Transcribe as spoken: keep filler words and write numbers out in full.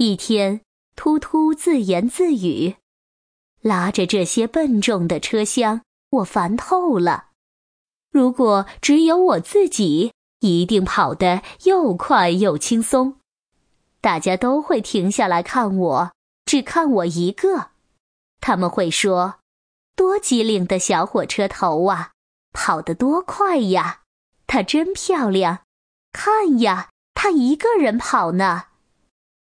一天，突突自言自语：拉着这些笨重的车厢，我烦透了。如果只有我自己，一定跑得又快又轻松。大家都会停下来看我，只看我一个。他们会说：多机灵的小火车头啊，跑得多快呀！她真漂亮，看呀，她一个人跑呢。